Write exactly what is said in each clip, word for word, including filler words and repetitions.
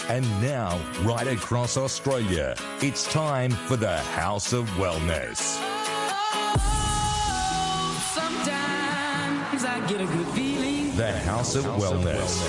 And now, right across Australia, it's time for the House of Wellness. Oh, sometimes I get a good feeling. The House of Wellness.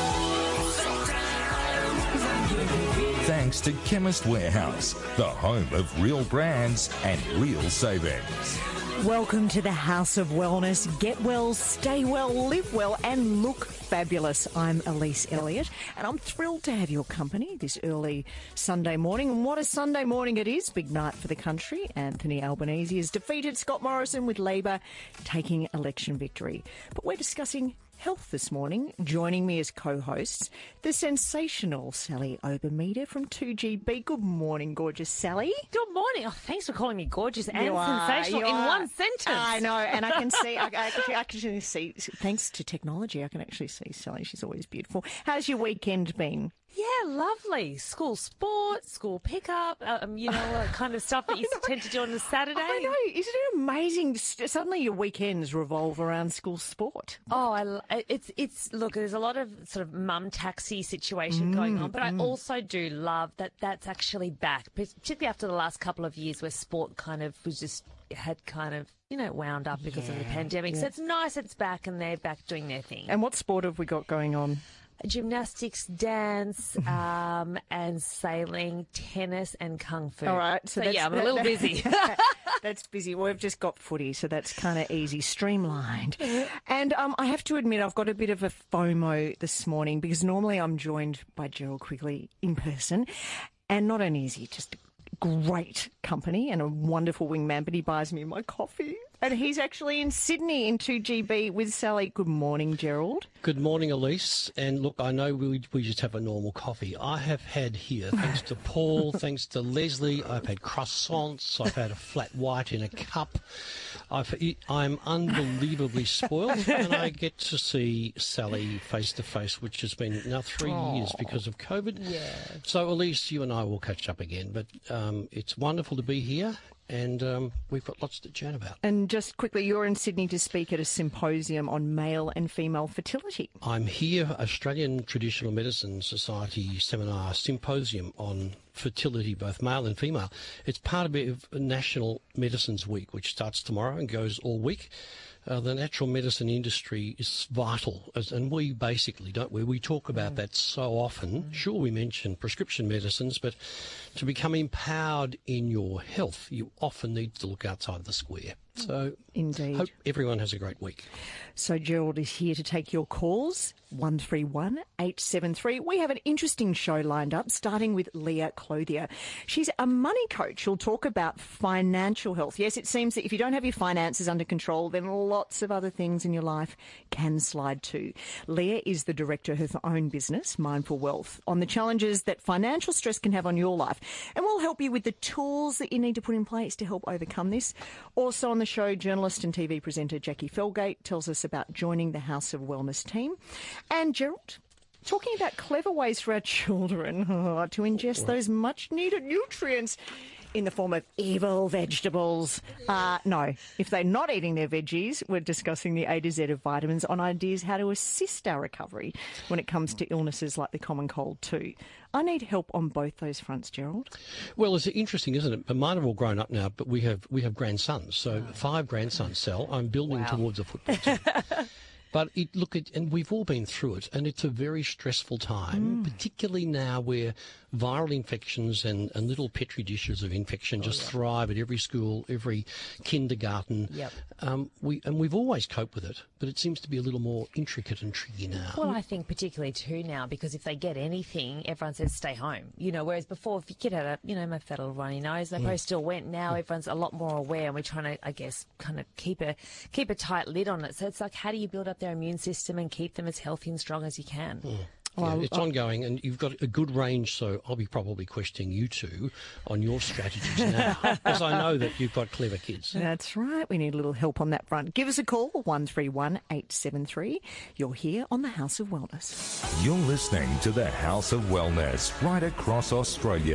Thanks to Chemist Warehouse, the home of real brands and real savings. Welcome to the House of Wellness. Get well, stay well, live well and look fabulous. I'm Elise Elliott and I'm thrilled to have your company this early Sunday morning. And what a Sunday morning it is. Big night for the country. Anthony Albanese has defeated Scott Morrison with Labor taking election victory. But we're discussing health this morning. Joining me as co-hosts, the sensational Sally Obermeter from two G B. Good morning, gorgeous Sally. Good morning. Oh, thanks for calling me gorgeous and You are, sensational you in are. one sentence. I know, and I can see, I, I, actually, I can see, thanks to technology, I can actually see Sally. She's always beautiful. How's your weekend been? Yeah, lovely. School sports, school pickup, um, you know, uh, kind of stuff that you tend to do on a Saturday. I know. Isn't it amazing? Suddenly your weekends revolve around school sport. Oh, I, it's, it's, look, there's a lot of sort of mum taxi situation Mm, going on, but mm. I also do love that that's actually back, particularly after the last couple of years where sport kind of was just, had kind of, you know, wound up because of the Yeah, pandemic. yeah. So it's nice it's back and they're back doing their thing. And what sport have we got going on? Gymnastics, dance, um, and sailing, tennis, and kung fu. All right. So, that's- yeah, I'm a little busy. That's busy. Well, we've just got footy, so that's kind of easy, streamlined. And um, I have to admit, I've got a bit of a FOMO this morning because normally I'm joined by Gerald Quigley in person. And not only is he just great company and a wonderful wingman, but he buys me my coffee. And he's actually in Sydney in two G B with Sally. Good morning, Gerald. Good morning, Elise. And look, I know we we just have a normal coffee. I have had here, thanks to Paul, thanks to Leslie, I've had croissants, I've had a flat white in a cup. I've, I'm unbelievably spoiled, and I get to see Sally face to face, which has been now three Aww. years because of COVID. Yeah. So, Elise, you and I will catch up again. But um, it's wonderful to be here. And um, we've got lots to chat about. And just quickly, you're in Sydney to speak at a symposium on male and female fertility. I'm here, Australian Traditional Medicine Society seminar symposium on fertility, both male and female. It's part of a National Medicines Week, which starts tomorrow and goes all week. Uh, the natural medicine industry is vital, as, and we basically, don't we? We talk about that so often. Mm. Sure, we mention prescription medicines, but to become empowered in your health, you often need to look outside the square. So, Indeed. Hope everyone has a great week. So Gerald is here to take your calls, one three one eight seven three. We have an interesting show lined up, starting with Leah Clothier. She's a money coach. She'll talk about financial health. Yes, it seems that if you don't have your finances under control, then lots of other things in your life can slide too. Leah is the director of her own business, Mindful Wealth, on the challenges that financial stress can have on your life. And we'll help you with the tools that you need to put in place to help overcome this. Also on the show, journalist and T V presenter Jackie Felgate tells us about joining the House of Wellness team. And Gerald, talking about clever ways for our children oh, to ingest those much-needed nutrients in the form of evil vegetables. Uh, no, if they're not eating their veggies, we're discussing the A to Z of vitamins on ideas how to assist our recovery when it comes to illnesses like the common cold too. I need help on both those fronts, Gerald. Well, it's interesting, isn't it? Mine have all grown up now, but we have we have grandsons. So five grandsons, Sal. I'm building Wow. towards a football team. But it, look, at, and we've all been through it, and it's a very stressful time, mm. particularly now where viral infections and, and little petri dishes of infection oh, just yeah. thrive at every school, every kindergarten. Yep. Um, we and we've always coped with it, but it seems to be a little more intricate and tricky now. Well, I think particularly too now, because if they get anything, everyone says stay home. You know, whereas before, if your kid had a, you know, maybe had a little runny nose, they mm. probably still went. Now mm. everyone's a lot more aware, and we're trying to, I guess, kind of keep a keep a tight lid on it. So it's like, how do you build up their immune system and keep them as healthy and strong as you can? Mm. Yeah, well, it's ongoing, and you've got a good range, so I'll be probably questioning you two on your strategies now, because I know that you've got clever kids. That's right. We need a little help on that front. Give us a call, one three one eight seven three. You're here on the House of Wellness. You're listening to the House of Wellness right across Australia.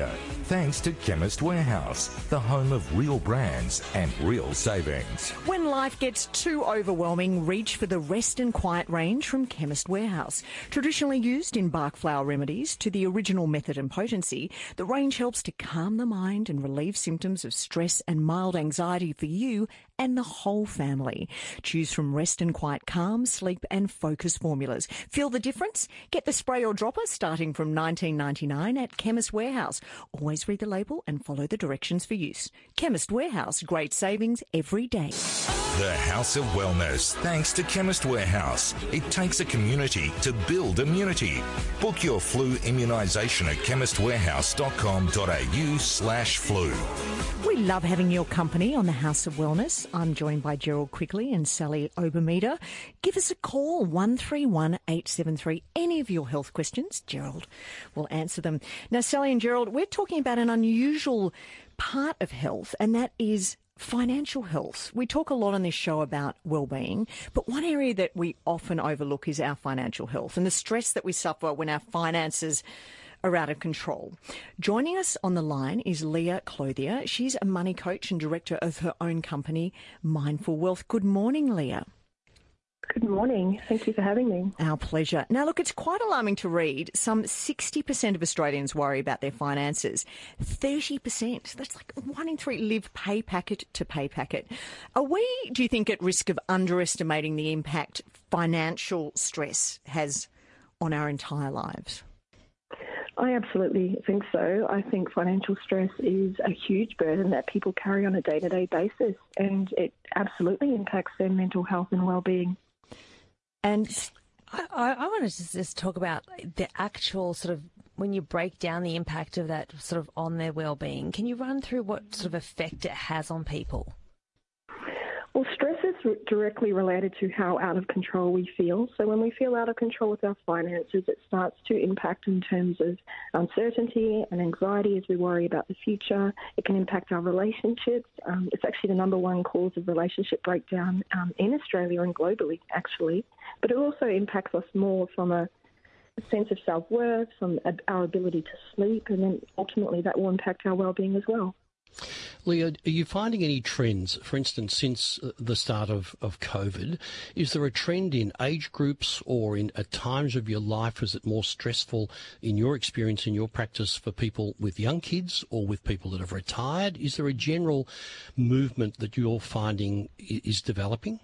thanks to Chemist Warehouse, the home of real brands and real savings. When life gets too overwhelming, reach for the Rest and Quiet range from Chemist Warehouse. Traditionally used in Bach flower remedies to the original method and potency, the range helps to calm the mind and relieve symptoms of stress and mild anxiety for you and the whole family. Choose from Rest and Quiet Calm, Sleep and Focus formulas. Feel the difference? Get the spray or dropper starting from nineteen ninety-nine at Chemist Warehouse. Always read the label and follow the directions for use. Chemist Warehouse, great savings every day. The House of Wellness, thanks to Chemist Warehouse. It takes a community to build immunity. Book your flu immunisation at chemistwarehouse.com.au slash flu. We love having your company on the House of Wellness. I'm joined by Gerald Quigley and Sally Obermeter. Give us a call, one three one, eight seven three. Any of your health questions, Gerald will answer them. Now, Sally and Gerald, we're talking about an unusual part of health, and that is financial health. We talk a lot on this show about well-being, but one area that we often overlook is our financial health and the stress that we suffer when our finances are out of control. Joining us on the line is Leah Clothier. She's a money coach and director of her own company, Mindful Wealth. Good morning, Leah. Good morning. Thank you for having me. Our pleasure. Now, look, it's quite alarming to read. Some sixty percent of Australians worry about their finances. thirty percent, that's like one in three, live pay packet to pay packet. Are we, do you think, at risk of underestimating the impact financial stress has on our entire lives? I absolutely think so. I think financial stress is a huge burden that people carry on a day-to-day basis, and it absolutely impacts their mental health and well-being. And I, I, I want to just talk about the actual sort of, when you break down the impact of that sort of on their well-being, can you run through what sort of effect it has on people? Well, stress is directly related to how out of control we feel. So when we feel out of control with our finances, it starts to impact in terms of uncertainty and anxiety as we worry about the future. It can impact our relationships. Um, it's actually the number one cause of relationship breakdown um, in Australia and globally, actually. But it also impacts us more from a a sense of self-worth, from our ability to sleep, and then ultimately that will impact our well-being as well. Leah, are you finding any trends, for instance, since the start of, of COVID? Is there a trend in age groups or in at times of your life? Is it more stressful in your experience, in your practice, for people with young kids or with people that have retired? Is there a general movement that you're finding is developing?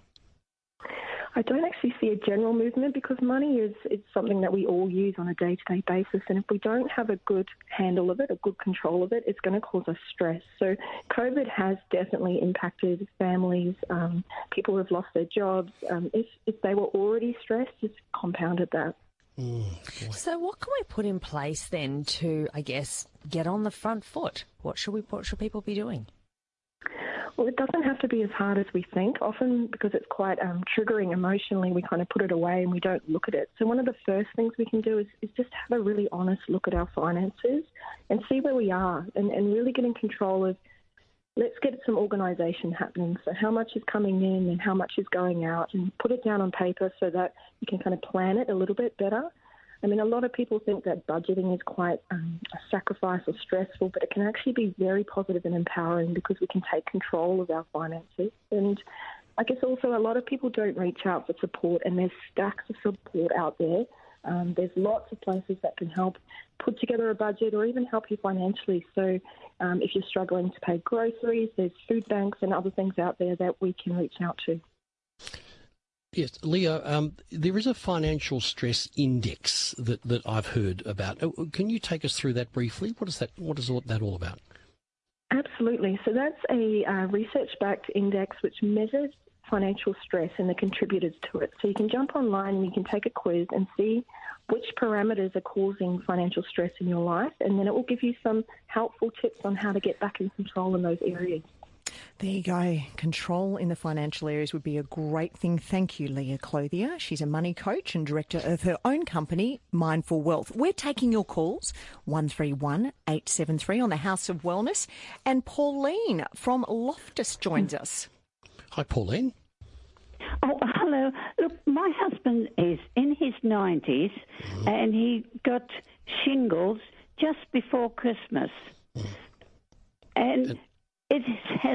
I don't actually see a general movement because money is it's something that we all use on a day-to-day basis, and if we don't have a good handle of it, a good control of it, it's going to cause us stress. So COVID has definitely impacted families, um, people who have lost their jobs. Um, if, if they were already stressed, it's compounded that. Mm, so what can we put in place then to, I guess, get on the front foot? What should we? What should people be doing? Well, it doesn't have to be as hard as we think. Often, because it's quite um, triggering emotionally, we kind of put it away and we don't look at it. So one of the first things we can do is, is just have a really honest look at our finances and see where we are and, and really get in control of, let's get some organisation happening. So how much is coming in and how much is going out, and put it down on paper so that you can kind of plan it a little bit better. I mean, a lot of people think that budgeting is quite um, a sacrifice or stressful, but it can actually be very positive and empowering because we can take control of our finances. And I guess also a lot of people don't reach out for support, and there's stacks of support out there. Um, there's lots of places that can help put together a budget or even help you financially. So um, if you're struggling to pay groceries, there's food banks and other things out there that we can reach out to. Yes, Leah, um, there is a financial stress index that, that I've heard about. Can you take us through that briefly? What is that? What is that all about? Absolutely. So that's a uh, research-backed index which measures financial stress and the contributors to it. So you can jump online and you can take a quiz and see which parameters are causing financial stress in your life, and then it will give you some helpful tips on how to get back in control in those areas. There you go. Control in the financial areas would be a great thing. Thank you, Leah Clothier. She's a money coach and director of her own company, Mindful Wealth. We're taking your calls, one three one, eight seven three on the House of Wellness. And Pauline from Loftus joins us. Hi, Pauline. Oh, hello. Look, my husband is in his nineties and he got shingles just before Christmas. And it has,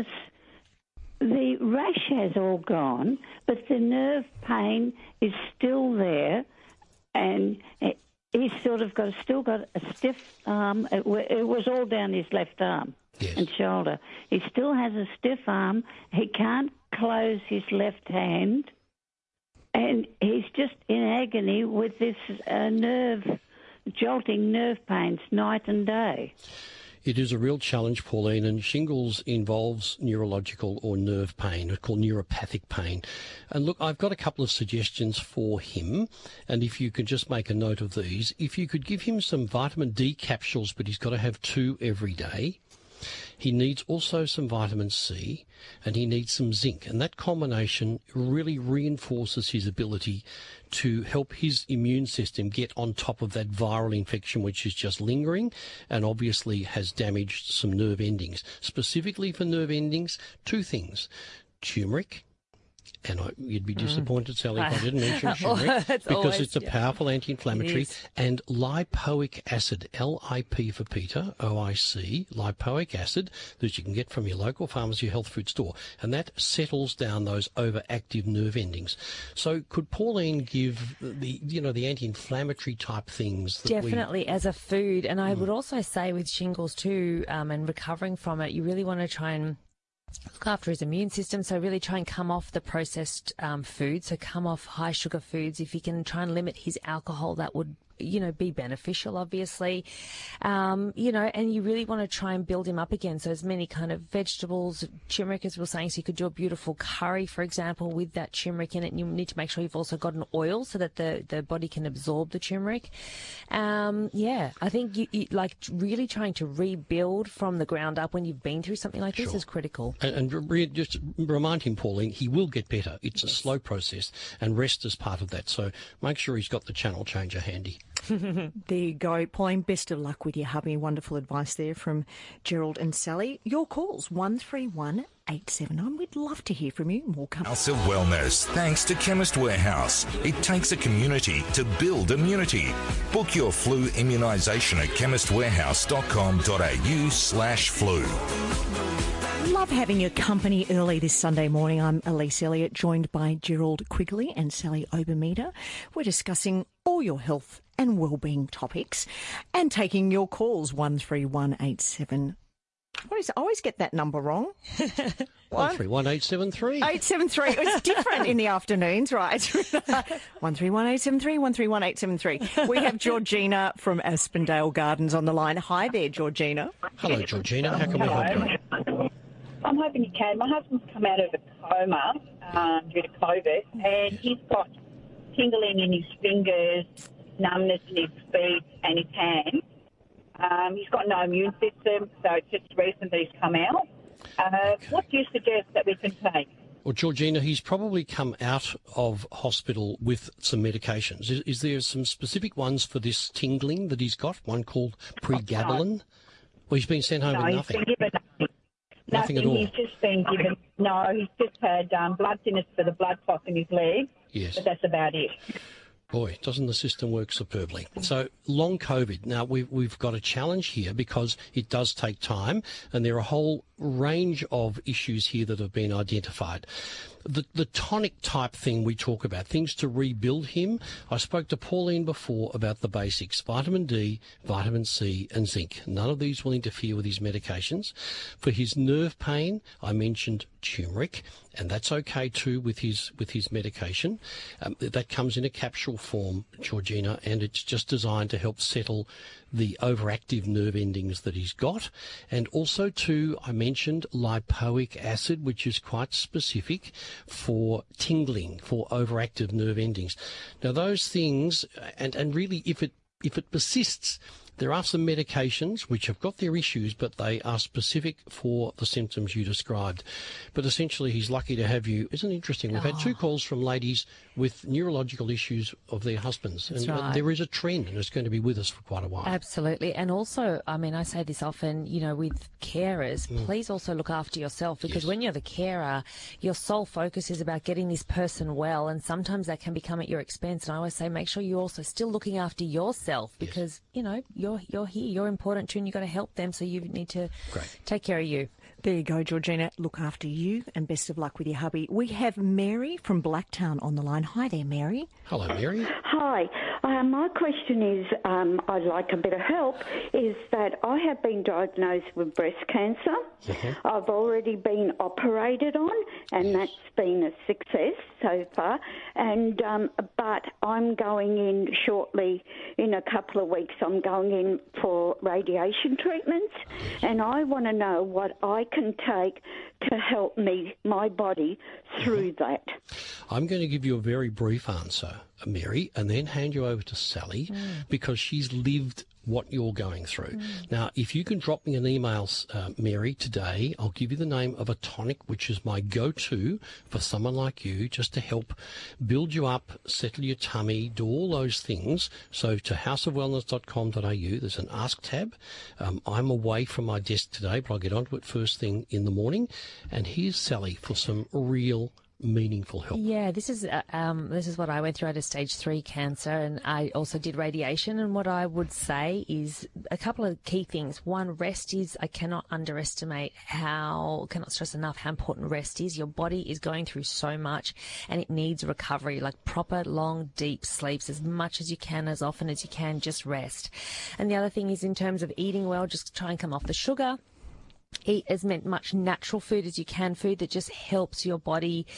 the rash has all gone, but the nerve pain is still there, and it, he's sort of got still got a stiff arm. It, it was all down his left arm Yes. and shoulder. He still has a stiff arm. He can't close his left hand, and he's just in agony with this uh, nerve, jolting nerve pains night and day. It is a real challenge, Pauline, and shingles involves neurological or nerve pain. It's called neuropathic pain. And look, I've got a couple of suggestions for him, and if you could just make a note of these. If you could give him some vitamin D capsules, but he's got to have two every day. He needs also some vitamin C, and he needs some zinc, and that combination really reinforces his ability to help his immune system get on top of that viral infection which is just lingering and obviously has damaged some nerve endings. Specifically for nerve endings, two things: turmeric. And I, you'd be disappointed, mm. Sally, if I didn't mention turmeric, because always, it's a yeah. powerful anti-inflammatory, and lipoic acid, L I P for Peter, O I C, lipoic acid, that you can get from your local pharmacy or health food store, and that settles down those overactive nerve endings. So could Pauline give the, you know, the anti-inflammatory type things? That Definitely we, as a food, and I mm. would also say with shingles too, um, and recovering from it, you really want to try and look after his immune system, so really try and come off the processed um, food, so come off high sugar foods. If you can try and limit his alcohol, that would, you know, be beneficial, obviously. Um, you know, and you really want to try and build him up again. So as many kind of vegetables, turmeric, as we were saying, so you could do a beautiful curry, for example, with that turmeric in it. And you need to make sure you've also got an oil so that the, the body can absorb the turmeric. Um, yeah, I think you, you like really trying to rebuild from the ground up when you've been through something like this Sure. is critical. And, and re- just remind him, Pauline, he will get better. It's a slow process, and rest is part of that. So make sure he's got the channel changer handy. There you go. Pauline, best of luck with your hubby. Wonderful advice there from Gerald and Sally. Your calls, one three one eight seven nine. We'd love to hear from you. More coming. House of Wellness, thanks to Chemist Warehouse. It takes a community to build immunity. Book your flu immunisation at chemistwarehouse.com.au slash flu. Love having your company early this Sunday morning. I'm Elise Elliott, joined by Gerald Quigley and Sally Obermeter. We're discussing all your health and wellbeing topics and taking your calls, one three one eight seven. What is it? I always get that number wrong. one three one eight seven three. eight seven three. It's different in the afternoons, right? one three one eight seven three, one three one eight seven three. We have Georgina from Aspendale Gardens on the line. Hi there, Georgina. Hello, Georgina. How can we help you? I'm hoping you can. My husband's come out of a coma um, due to COVID, and he's got tingling in his fingers, numbness in his feet and his hands. Um, he's got no immune system, so it's just recent that he's come out. Uh, okay. What do you suggest that we can take? Well, Georgina, he's probably come out of hospital with some medications. Is, is there some specific ones for this tingling that he's got? One called pregabalin? Well, he's been sent home no, with he's nothing. Been given nothing. Nothing, nothing at all. He's just been given. No, he's just had um, blood thinners for the blood clot in his leg. Yes. But that's about it. Boy, doesn't the system work superbly. So long COVID. Now, we've, we've got a challenge here because it does take time, and there are a whole range of issues here that have been identified. The, the tonic type thing we talk about, things to rebuild him. I spoke to Pauline before about the basics: vitamin D, vitamin C and zinc. None of these will interfere with his medications. For his nerve pain, I mentioned turmeric, and that's okay too with his with his medication. Um, that comes in a capsule form, Georgina, and it's just designed to help settle the overactive nerve endings that he's got. And also too, I mentioned lipoic acid, which is quite specific for tingling, for overactive nerve endings. Now those things, and, and really if it if it persists, there are some medications which have got their issues, but they are specific for the symptoms you described. But essentially, he's lucky to have you. Isn't it interesting? We've oh. had two calls from ladies with neurological issues of their husbands. That's and right. There is a trend, and it's going to be with us for quite a while. Absolutely. And also, I mean, I say this often, you know, with carers, mm. please also look after yourself, because yes. when you're the carer, your sole focus is about getting this person well, and sometimes that can become at your expense. And I always say make sure you're also still looking after yourself, because, yes. you know, you're you're you're here, you're important too, and you've got to help them. So you need to Great. take care of you. There you go, Georgina. Look after you and best of luck with your hubby. We have Mary from Blacktown on the line. Hi there, Mary. Hello, Mary. Hi. Uh, my question is, um, I'd like a bit of help, is that I have been diagnosed with breast cancer. Mm-hmm. I've already been operated on, and that's been a success so far. And um, But I'm going in shortly, in a couple of weeks, I'm going in for radiation treatments, and I want to know what I can take to help me, my body, through that. I'm going to give you a very brief answer, Mary, and then hand you over to Sally mm. because she's lived what you're going through. Mm. Now, if you can drop me an email, uh, Mary, today, I'll give you the name of a tonic, which is my go-to for someone like you, just to help build you up, settle your tummy, do all those things. So to house of wellness dot com dot a u, there's an Ask tab. Um, I'm away from my desk today, but I'll get onto it first thing in the morning. And here's Sally for some real meaningful help. Yeah, this is uh, um, this is what I went through. I had a stage three cancer, and I also did radiation. And what I would say is a couple of key things. One, rest is, I cannot underestimate how, cannot stress enough how important rest is. Your body is going through so much, and it needs recovery, like proper, long, deep sleeps as much as you can, as often as you can. Just rest. And the other thing is, in terms of eating well, just try and come off the sugar. Eat as much natural food as you can, food that just helps your body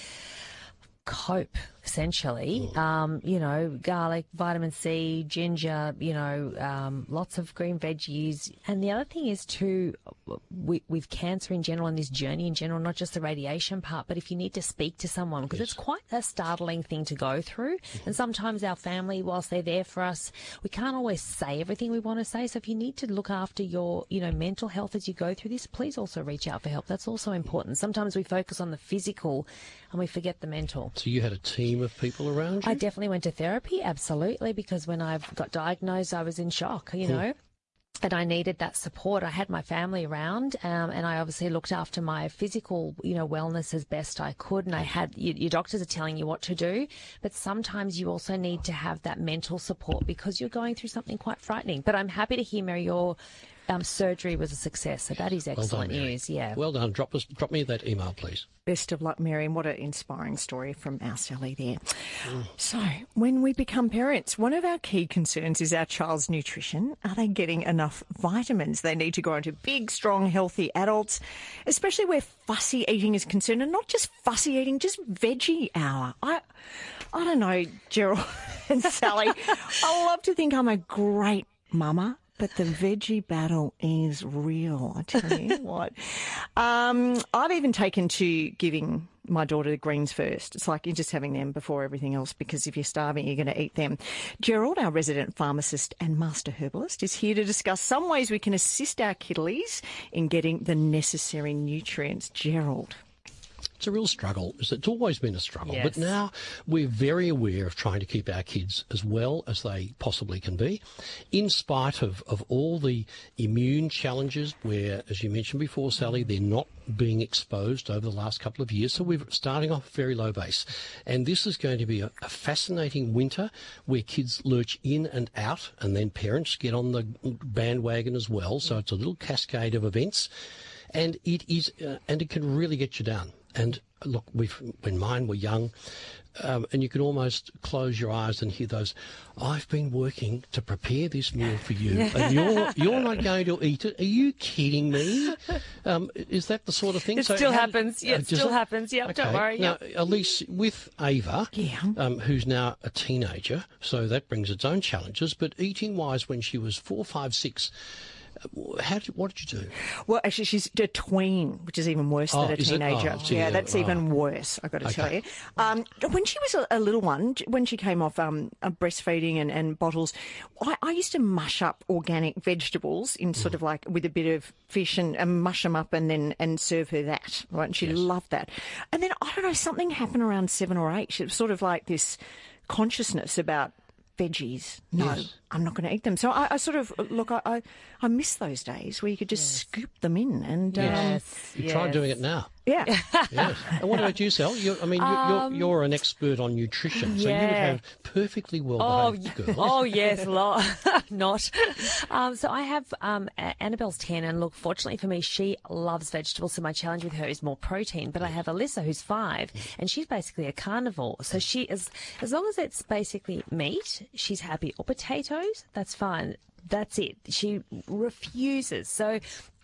cope, essentially. Um, you know, garlic, vitamin C, ginger, you know, um, lots of green veggies. And the other thing is too, with, with cancer in general and this journey in general, not just the radiation part, but if you need to speak to someone, because yes. it's quite a startling thing to go through. Mm-hmm. And sometimes our family, whilst they're there for us, we can't always say everything we want to say. So if you need to look after your, you know, mental health as you go through this, please also reach out for help. That's also important. Sometimes we focus on the physical and we forget the mental. So you had a team of people around you? I definitely went to therapy, absolutely, because when I got diagnosed, I was in shock, you know. And I needed that support. I had my family around, um, and I obviously looked after my physical, you know, wellness as best I could. And I had, you, your doctors are telling you what to do, but sometimes you also need to have that mental support because you're going through something quite frightening. But I'm happy to hear, Mary, your um, surgery was a success. So that is excellent well done, news. Yeah. Well done. Drop us, drop me that email, please. Best of luck, Mary, and what an inspiring story from our Sally there. Mm. So, when we become parents, one of our key concerns is our child's nutrition. Are they getting enough vitamins they need to grow into big, strong, healthy adults, especially where fussy eating is concerned, and not just fussy eating, just veggie hour. I, I don't know, Gerald and Sally, I love to think I'm a great mama, but the veggie battle is real, I tell you what. Um, I've even taken to giving my daughter the greens first. It's like you're just having them before everything else, because if you're starving, you're going to eat them. Gerald, our resident pharmacist and master herbalist, is here to discuss some ways we can assist our kiddies in getting the necessary nutrients. Gerald. It's a real struggle. It's always been a struggle. Yes. But now we're very aware of trying to keep our kids as well as they possibly can be, in spite of, of all the immune challenges where, as you mentioned before, Sally, they're not being exposed over the last couple of years. So we're starting off a very low base. And this is going to be a, a fascinating winter where kids lurch in and out, and then parents get on the bandwagon as well. So it's a little cascade of events. And it is, uh, and it can really get you down. And look, we've, when mine were young, um, and you can almost close your eyes and hear those, I've been working to prepare this meal for you, and you're you're not going to eat it. Are you kidding me? Um, is that the sort of thing? It so still how, happens. Yeah, uh, it still it? happens. Yep, Okay. don't worry. Now, Yep. Elise, with Ava, Yeah. um, who's now a teenager, so that brings its own challenges, but eating-wise, when she was four, five, six, How did, what did you do? Well, actually, she's a tween, which is even worse Oh, than a is it? teenager. Oh, so yeah, yeah, that's oh. even worse, I've got to Okay. tell you. Um, when she was a, a little one, when she came off um, uh, breastfeeding and, and bottles, I, I used to mush up organic vegetables in sort Mm. of like with a bit of fish and, and mush them up and then and serve her that, right? And she Yes. loved that. And then, I don't know, something happened around seven or eight. It was sort of like this consciousness about veggies. No, Yes. I'm not going to eat them. So I, I sort of, look, I, I, I miss those days where you could just scoop them in and... Um, Yes. You yes. try doing it now. Yeah. Yes. And what about you, Sal? You're, I mean, you're, Um, you're, you're an expert on nutrition, so you would yeah. have perfectly Oh, well-behaved girls. oh yes, lo- not. Um, so I have um, A- Annabelle's ten, and look, fortunately for me, she loves vegetables. So my challenge with her is more protein. But I have Alyssa, who's five, and she's basically a carnivore. So she is, as long as it's basically meat, she's happy. Or potatoes, that's fine. That's it. She refuses. So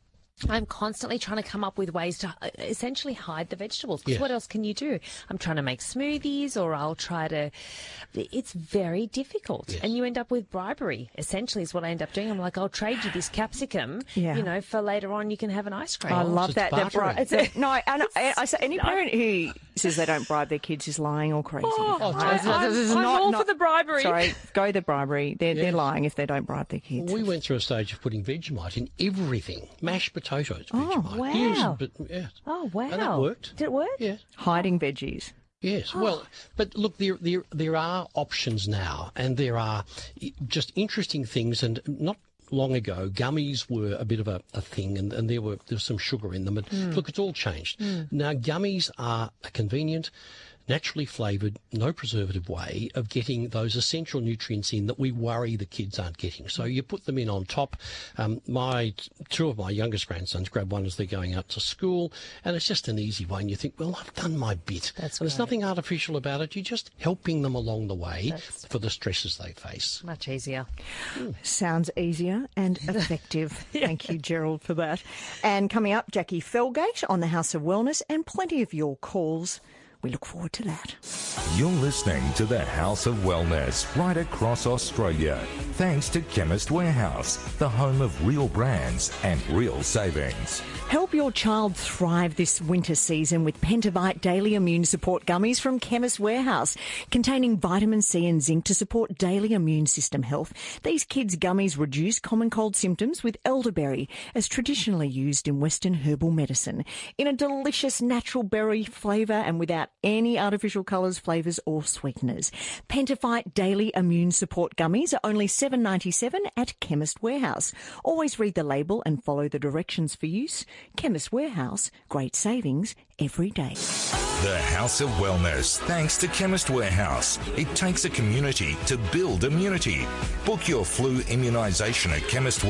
I'm constantly trying to come up with ways to uh, essentially hide the vegetables. Because Yes. what else can you do? I'm trying to make smoothies, or I'll try to. It's very difficult, Yes. and you end up with bribery. Essentially, is what I end up doing. I'm like, I'll trade you this capsicum. Yeah. You know, for later on, you can have an ice cream. I love it's that. that bartering. bri- it's a, no, and I, I say any parent who says they don't bribe their kids is lying or crazy. Oh, Oh, I, totally. I'm, This is I'm not- all not- for the bribery. Sorry, go the bribery. They're, they're Yes. lying if they don't bribe their kids. We went through a stage of putting Vegemite in everything. Mashed potatoes, Oh, Vegemite. wow. Yes, but, yes. Oh wow! And that worked. Did it work? Yes. Hiding veggies. Yes, well, but look, there, there, there are options now, and there are just interesting things. And not long ago, gummies were a bit of a, a thing, and, and there were there was some sugar in them. And look, it's all changed. Now, gummies are a convenient, naturally flavoured, no preservative way of getting those essential nutrients in that we worry the kids aren't getting. So you put them in on top. Um, my two of my youngest grandsons grab one as they're going out to school, and it's just an easy way. And you think, well, I've done my bit. That's and there's great. nothing artificial about it. You're just helping them along the way That's- for the stresses they face. Much easier. Sounds easier and effective. Thank you, Gerald, for that. And coming up, Jackie Felgate on the House of Wellness, and plenty of your calls. We look forward to that. You're listening to the House of Wellness right across Australia. Thanks to Chemist Warehouse, the home of real brands and real savings. Help your child thrive this winter season with Pentavite Daily Immune Support Gummies from Chemist Warehouse, containing vitamin C and zinc to support daily immune system health. These kids' gummies reduce common cold symptoms with elderberry, as traditionally used in Western herbal medicine, in a delicious natural berry flavour and without any artificial colours, flavours or sweeteners. Pentavite Daily Immune Support Gummies are only seven dollars ninety-seven at Chemist Warehouse. Always read the label and follow the directions for use. Chemist Warehouse, great savings every day. The House of Wellness, thanks to Chemist Warehouse. It takes a community to build immunity. Book your flu immunisation at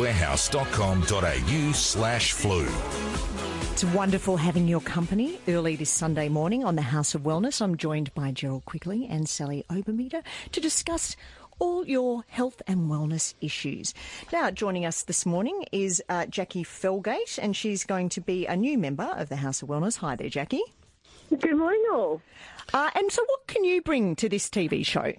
chemistwarehouse.com.au slash flu. It's wonderful having your company early this Sunday morning on the House of Wellness. I'm joined by Gerald Quigley and Sally Obermeter to discuss all your health and wellness issues. Now, joining us this morning is uh, Jackie Felgate, and she's going to be a new member of the House of Wellness. Hi there, Jackie. Good morning, all. Uh, and so what can you bring to this T V show?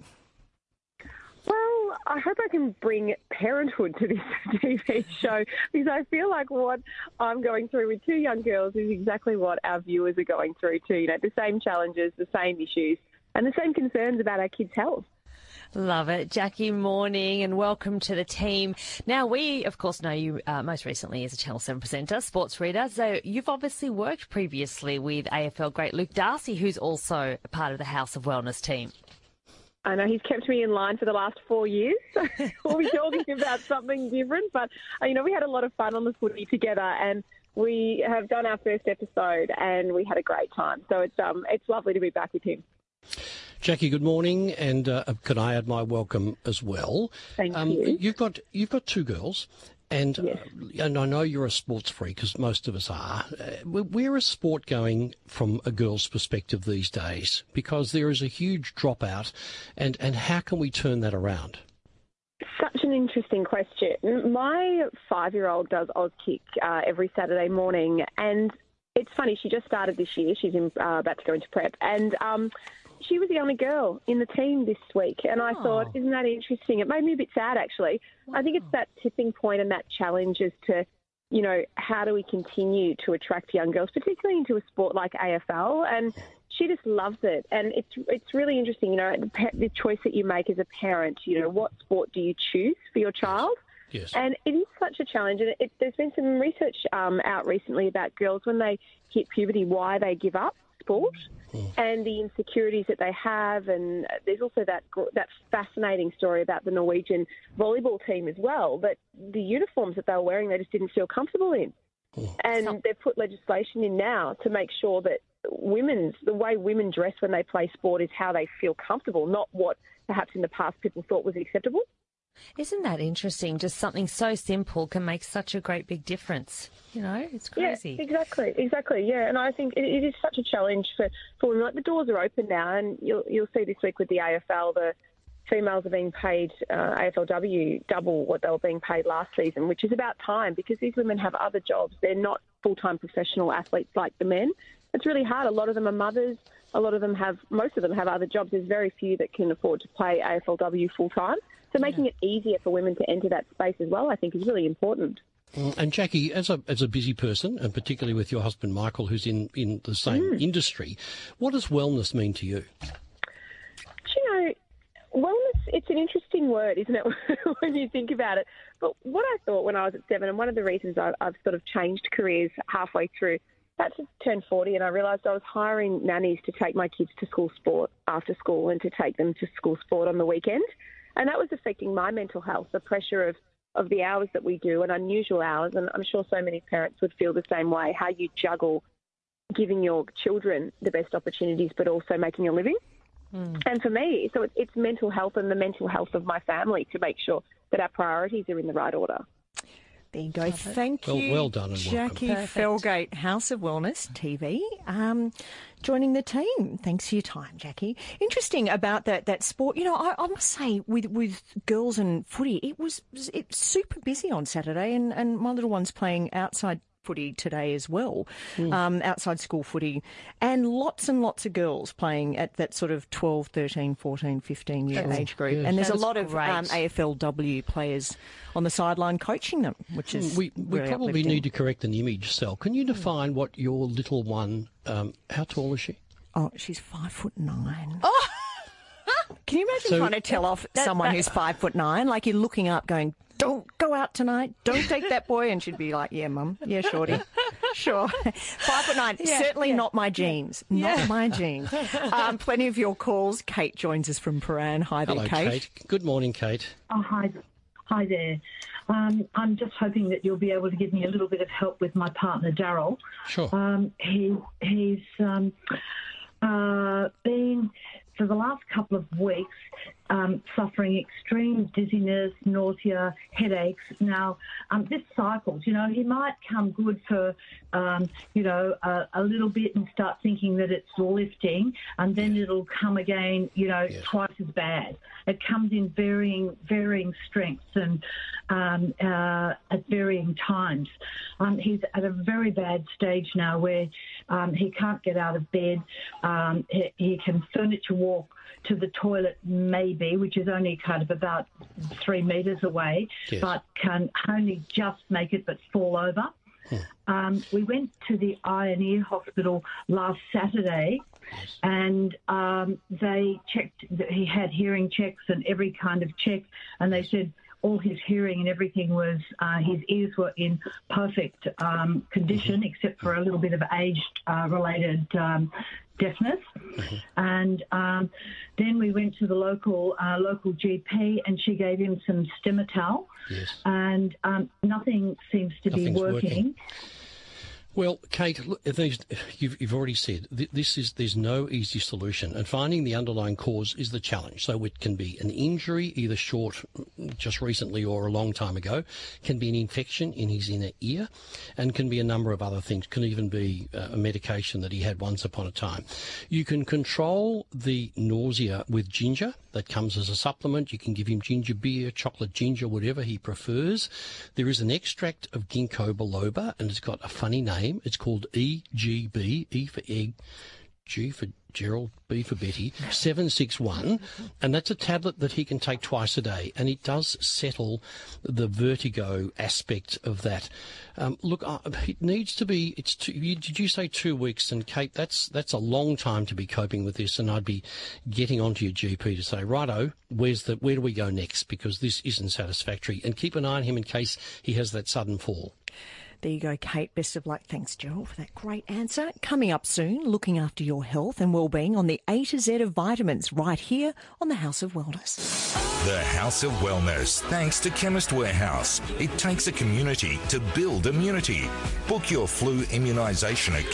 Well, I hope I can bring parenthood to this T V show, because I feel like what I'm going through with two young girls is exactly what our viewers are going through too. You know, the same challenges, the same issues, and the same concerns about our kids' health. Love it. Jackie, morning and welcome to the team. Now, we, of course, know you uh, most recently as a Channel seven presenter, sports reader. So you've obviously worked previously with A F L great Luke Darcy, who's also a part of the House of Wellness team. I know he's kept me in line for the last four years. So we'll be talking about something different. But, uh, you know, we had a lot of fun on the footy together, and we have done our first episode and we had a great time. So it's um it's lovely to be back with him. Jackie, good morning, and uh, can I add my welcome as well? Thank um, you. You've got you've got two girls, and Yes. uh, and I know you're a sports freak, because most of us are. Uh, where is sport going from a girl's perspective these days? Because there is a huge dropout, and and how can we turn that around? Such an interesting question. My five-year-old does Auskick uh, every Saturday morning, and it's funny, she just started this year. She's in, uh, about to go into prep, and um, she was the only girl in the team this week, and I Oh. thought, isn't that interesting? It made me a bit sad, actually. I think it's that tipping point and that challenge as to, you know, how do we continue to attract young girls, particularly into a sport like A F L, and she just loves it. And it's it's really interesting, you know, the, pa- the choice that you make as a parent, you know, what sport do you choose for your child? Yes. And it is such a challenge. And it, there's been some research um, out recently about girls when they hit puberty, why they give up sport and the insecurities that they have. And there's also that gr- that fascinating story about the Norwegian volleyball team as well, that the uniforms that they were wearing, they just didn't feel comfortable in. And they've put legislation in now to make sure that women's the way women dress when they play sport is how they feel comfortable, not what perhaps in the past people thought was acceptable. Isn't that interesting? Just something so simple can make such a great big difference. You know, it's crazy. Yeah, exactly, exactly. Yeah, and I think it, it is such a challenge for, for women. Like, the doors are open now, and you'll you'll see this week with the A F L, the females are being paid uh, A F L W double what they were being paid last season, which is about time because these women have other jobs. They're not full-time professional athletes like the men. It's really hard. A lot of them are mothers. A lot of them have, most of them have other jobs. There's very few that can afford to play A F L W full-time. So making it easier for women to enter that space as well, I think, is really important. And Jackie, as a as a busy person, and particularly with your husband Michael, who's in, in the same mm. industry, what does wellness mean to you? You know, wellness, it's an interesting word, isn't it, when you think about it. But what I thought when I was at seven, and one of the reasons I, I've sort of changed careers halfway through, that's just turned forty, and I realised I was hiring nannies to take my kids to school sport after school and to take them to school sport on the weekend. And that was affecting my mental health, the pressure of, of the hours that we do and unusual hours. And I'm sure so many parents would feel the same way, how you juggle giving your children the best opportunities but also making a living. Mm. And for me, so it's, it's mental health and the mental health of my family to make sure that our priorities are in the right order. There you go. Thank well, you, well done and Jackie welcome. Felgate, House of Wellness T V, um, joining the team. Thanks for your time, Jackie. Interesting about that that sport. You know, I, I must say, with with girls and footy, it was it's super busy on Saturday, and, and my little one's playing outside footy today as well, mm. um, outside school footy, and lots and lots of girls playing at that sort of twelve, thirteen, fourteen, fifteen year That's age group. good. And there's That a lot is of great. um, A F L W players on the sideline coaching them, which is We, we really probably uplifting. need to correct an image, Sal. Can you define what your little one, um, how tall is she? Oh, she's five foot nine. Oh! Can you imagine So- trying to tell off someone who's five foot nine? Like, you're looking up going, don't go out tonight. Don't take that boy. And she'd be like, yeah, mum. Yeah, shorty. Sure. Five foot nine. Yeah, Certainly yeah. not my genes. Not Yeah. my genes. Um, plenty of your calls. Kate joins us from Paran. Hi there, Hello, Kate. Kate. Good morning, Kate. Oh, hi. Hi there. Um, I'm just hoping that you'll be able to give me a little bit of help with my partner, Daryl. Sure. Um, he He's um, uh, been, for the last couple of weeks, um, suffering extreme dizziness, nausea, headaches. Now, um, this cycles, you know, he might come good for, um, you know, a, a little bit and start thinking that it's lifting, and then it'll come again, you know, Yes. twice as bad. It comes in varying, varying strengths and um, uh, at varying times. Um, he's at a very bad stage now where um, he can't get out of bed. Um, he, he can furniture walk to the toilet maybe, which is only kind of about three metres away, Yes. but can only just make it but fall over. Hmm. Um, we went to the Eye and Ear Hospital last Saturday, and um, they checked that he had hearing checks and every kind of check, and they said all his hearing and everything was, uh, his ears were in perfect um, condition, except for a little bit of age-related um, deafness. Mm-hmm. And um, then we went to the local uh, local G P, and she gave him some Stemetal, Yes. and um, nothing seems to be Nothing's working. working. Well, Kate, look, these, you've, you've already said th- this is there's no easy solution, and finding the underlying cause is the challenge. So it can be an injury, either short, just recently, or a long time ago. Can be an infection in his inner ear, and can be a number of other things. Can even be uh, a medication that he had once upon a time. You can control the nausea with ginger. That comes as a supplement. You can give him ginger beer, chocolate ginger, whatever he prefers. There is an extract of ginkgo biloba, and it's got a funny name. It's called E G B, E for egg, G for Gerald, B for Betty, seven six one, and that's a tablet that he can take twice a day, and it does settle the vertigo aspect of that. Um, look, uh, it needs to be, it's two, you, did you say two weeks? And Kate, that's that's a long time to be coping with this, and I'd be getting onto your G P to say, righto, where's the, where do we go next? Because this isn't satisfactory, and keep an eye on him in case he has that sudden fall. There you go, Kate. Best of luck. Thanks, Gerald, for that great answer. Coming up soon, looking after your health and well-being on the A to Z of vitamins right here on the House of Wellness. The House of Wellness, thanks to Chemist Warehouse. It takes a community to build immunity. Book your flu immunisation at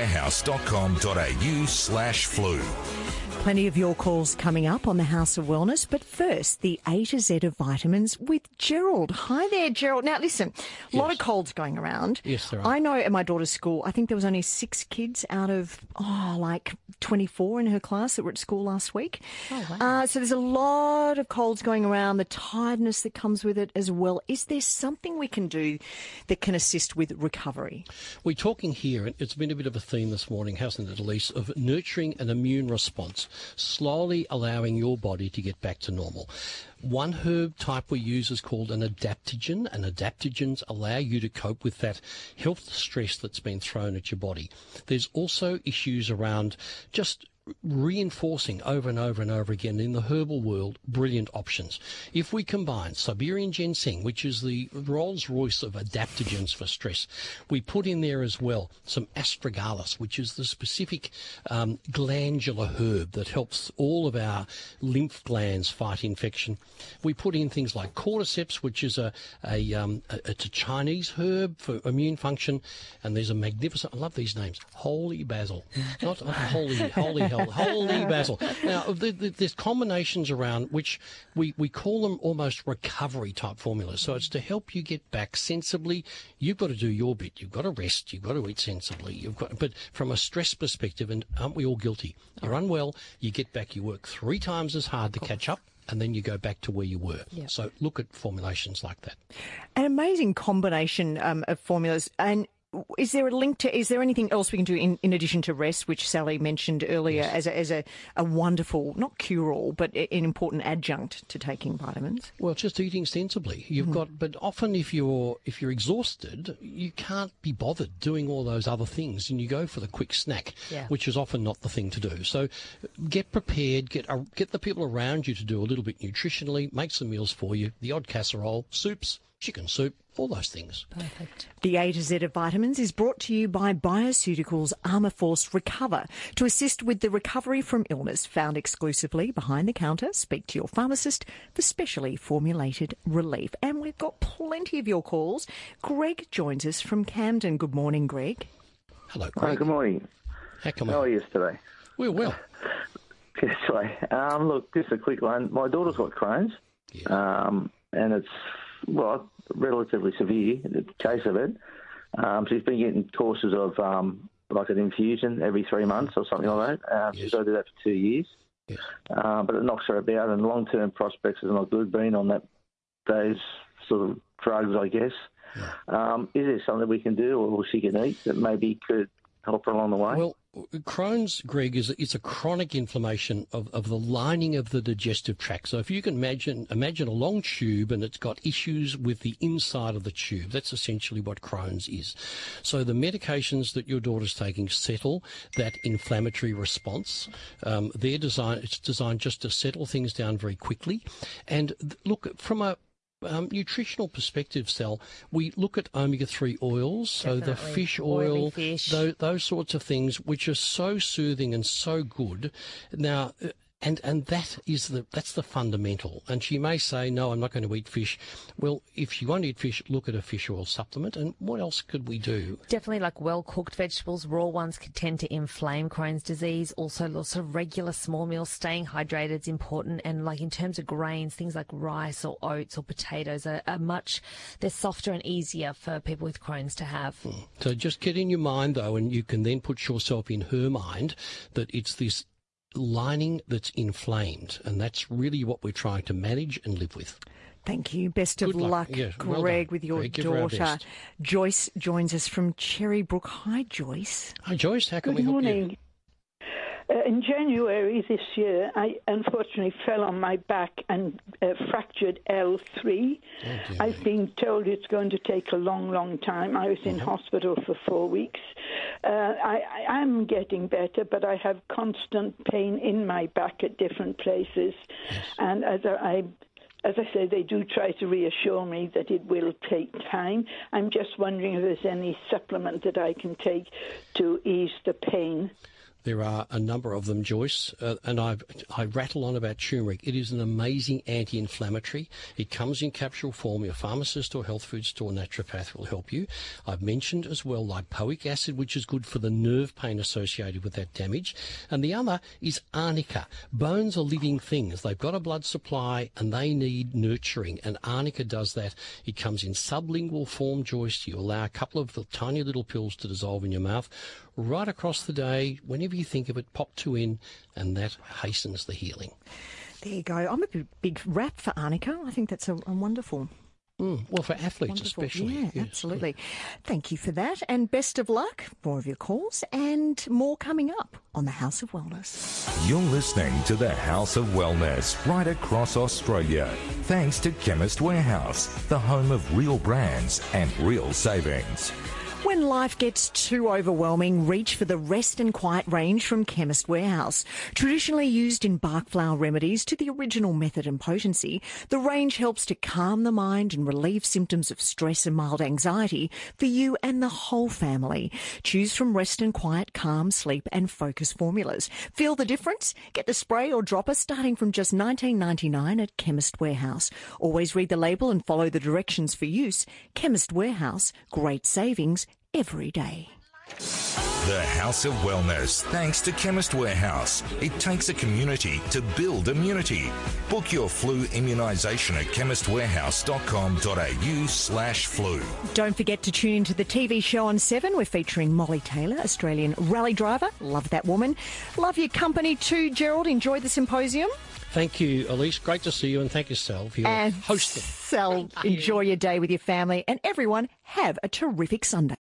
chemistwarehouse.com.au slash flu. Plenty of your calls coming up on the House of Wellness, but first, the A to Z of vitamins with Gerald. Hi there, Gerald. Now, listen, a lot Yes. of colds going around. Yes, there are. I know at my daughter's school, I think there was only six kids out of, oh, like twenty-four in her class that were at school last week. Oh, wow. Uh, so there's a lot of colds going around, the tiredness that comes with it as well. Is there something we can do that can assist with recovery? We're talking here, and it's been a bit of a theme this morning, hasn't it, Elise, of nurturing an immune response, slowly allowing your body to get back to normal. One herb type we use is called an adaptogen, and adaptogens allow you to cope with that health stress that's been thrown at your body. There's also issues around just reinforcing over and over and over again in the herbal world brilliant options. If we combine Siberian ginseng, which is the Rolls-Royce of adaptogens for stress, we put in there as well some astragalus, which is the specific um, glandular herb that helps all of our lymph glands fight infection. We put in things like cordyceps, which is a, a, um, a it's a Chinese herb for immune function, and there's a magnificent, I love these names, holy basil, not uh, holy, holy, holy basil. Now, the, the, there's combinations around which we, we call them almost recovery type formulas. So it's to help you get back sensibly. You've got to do your bit. You've got to rest. You've got to eat sensibly. You've got, but from a stress perspective, and aren't we all guilty? You're unwell. You get back. You work three times as hard to catch up, and then you go back to where you were. Yep. So look at formulations like that. An amazing combination um, of formulas. And is there a link to, is there anything else we can do in, in addition to rest, which Sally mentioned earlier Yes. as, a, as a, a wonderful, not cure-all, but an important adjunct to taking vitamins? Well, just eating sensibly. You've got, but often if you're if you're exhausted, you can't be bothered doing all those other things, and you go for the quick snack, Yeah. which is often not the thing to do. So, get prepared. Get uh, get the people around you to do a little bit nutritionally. Make some meals for you. The odd casserole, soups, chicken soup, all those things. Perfect. The A to Z of vitamins is brought to you by Bioceuticals Armour Force Recover to assist with the recovery from illness, found exclusively behind the counter. Speak to your pharmacist for specially formulated relief. And we've got plenty of your calls. Greg joins us from Camden. Good morning, Greg. Hello, Hi, Greg. good morning. How come How I- are you today? We're well. Yes, way. Um, look, just a quick one. My daughter's got Crohn's, um, and it's, well, relatively severe, the case of it. Um, she's been getting courses of um, like an infusion every three months or something like that. Um, She's got to do that for two years. Yes. Uh, but it knocks her about, and long-term prospects is not good being on that those sort of drugs, I guess. Um, is there something we can do or she can eat that maybe could help her along the way? Well, Crohn's, Greg, is it's a chronic inflammation of, of the lining of the digestive tract. So if you can imagine imagine a long tube and it's got issues with the inside of the tube, that's essentially what Crohn's is. So the medications that your daughter's taking settle that inflammatory response. Um, they're designed, it's designed just to settle things down very quickly. And th- look, from a Um, nutritional perspective, Sal, we look at omega three oils, so the Definitely. fish Oily oil, fish. those, those sorts of things, which are so soothing and so good. Now, uh, and and that is the that's the fundamental. And she may say, no, I'm not going to eat fish. Well, if you won't eat fish, look at a fish oil supplement. And what else could we do? Definitely, like well-cooked vegetables. Raw ones can tend to inflame Crohn's disease. Also, lots of regular small meals. Staying hydrated is important. And like in terms of grains, things like rice or oats or potatoes are, are much, they're softer and easier for people with Crohn's to have. So just get in your mind, though, and you can then put yourself in her mind that it's this lining that's inflamed, and that's really what we're trying to manage and live with. Thank you. Best of Good luck. luck, Yeah, well Greg, done. with your Greg, give her our daughter. best. Joyce joins us from Cherrybrook. Hi, Joyce. Hi, Joyce. How can Good we help morning. you? Uh, in January this year, I unfortunately fell on my back and uh, fractured L three. Oh, dear I've me. been told it's going to take a long, long time. I was in Uh-huh. hospital for four weeks. Uh, I, I am getting better, but I have constant pain in my back at different places. And as I, I as I say, they do try to reassure me that it will take time. I'm just wondering if there's any supplement that I can take to ease the pain. There are a number of them, Joyce, uh, and I I rattle on about turmeric. It is an amazing anti-inflammatory. It comes in capsule form. Your pharmacist or health food store naturopath will help you. I've mentioned as well lipoic acid, which is good for the nerve pain associated with that damage. And the other is arnica. Bones are living things. They've got a blood supply and they need nurturing, and arnica does that. It comes in sublingual form, Joyce. You allow a couple of the tiny little pills to dissolve in your mouth. Right across the day, whenever you think of it, pop two in, and that hastens the healing. There you go. I'm a big, big rap for arnica. I think that's a, a wonderful... Mm, well, for athletes wonderful. especially. Yeah, yes. absolutely. Thank you for that, and best of luck. More of your calls and more coming up on the House of Wellness. You're listening to the House of Wellness right across Australia. Thanks to Chemist Warehouse, the home of real brands and real savings. When life gets too overwhelming, reach for the Rest and Quiet range from Chemist Warehouse. Traditionally used in bark flower remedies to the original method and potency, the range helps to calm the mind and relieve symptoms of stress and mild anxiety for you and the whole family. Choose from Rest and Quiet, Calm, Sleep and Focus formulas. Feel the difference? Get the spray or dropper starting from just nineteen ninety-nine at Chemist Warehouse. Always read the label and follow the directions for use. Chemist Warehouse, great savings every day. The House of Wellness, thanks to Chemist Warehouse. It takes a community to build immunity. Book your flu immunisation at chemistwarehouse.com.au slash flu. Don't forget to tune into the T V show on Seven. We're featuring Molly Taylor, Australian rally driver. Love that woman. Love your company too, Gerald. Enjoy the symposium. Thank you, Elise. Great to see you, and thank yourself for your and hosting. So enjoy your day with your family, and everyone have a terrific Sunday.